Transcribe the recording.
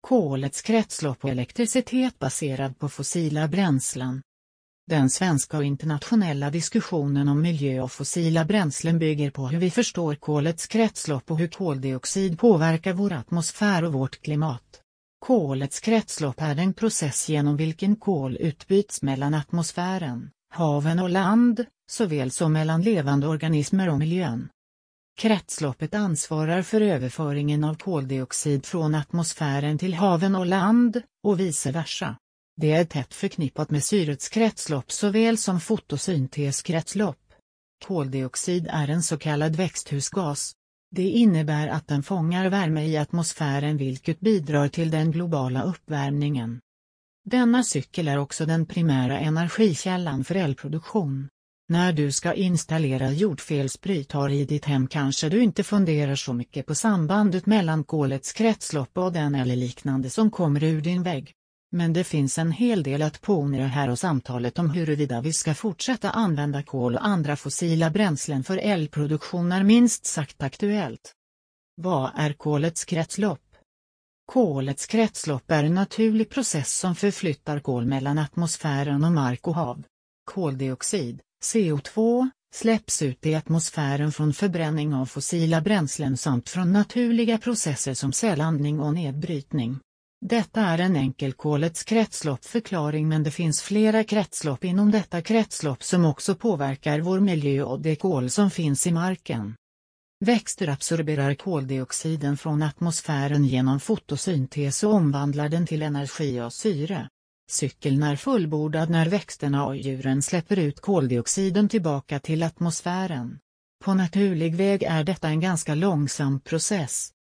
Kolets kretslopp och elektricitet baserad på fossila bränslen. Den svenska och internationella diskussionen om miljö och fossila bränslen bygger på hur vi förstår kolets kretslopp och hur koldioxid påverkar vår atmosfär och vårt klimat. Kolets kretslopp är den process genom vilken kol utbyts mellan atmosfären, haven och land, såväl som mellan levande organismer och miljön. Kretsloppet ansvarar för överföringen av koldioxid från atmosfären till haven och land, och vice versa. Det är tätt förknippat med syrets kretslopp såväl som fotosynteskretslopp. Koldioxid är en så kallad växthusgas. Det innebär att den fångar värme i atmosfären vilket bidrar till den globala uppvärmningen. Denna cykel är också den primära energikällan för elproduktion. När du ska installera jordfelsbrytare i ditt hem kanske du inte funderar så mycket på sambandet mellan kolets kretslopp och den eller liknande som kommer ur din vägg. Men det finns en hel del att påminna här och samtalet om huruvida vi ska fortsätta använda kol och andra fossila bränslen för elproduktion är minst sagt aktuellt. Vad är kolets kretslopp? Kolets kretslopp är en naturlig process som förflyttar kol mellan atmosfären och mark och hav. Koldioxid, CO2, släpps ut i atmosfären från förbränning av fossila bränslen samt från naturliga processer som cellandning och nedbrytning. Detta är en enkel kolets kretsloppförklaring, men det finns flera kretslopp inom detta kretslopp som också påverkar vår miljö och det kol som finns i marken. Växter absorberar koldioxiden från atmosfären genom fotosyntes och omvandlar den till energi och syre. Cykeln är fullbordad när växterna och djuren släpper ut koldioxiden tillbaka till atmosfären. På naturlig väg är detta en ganska långsam process.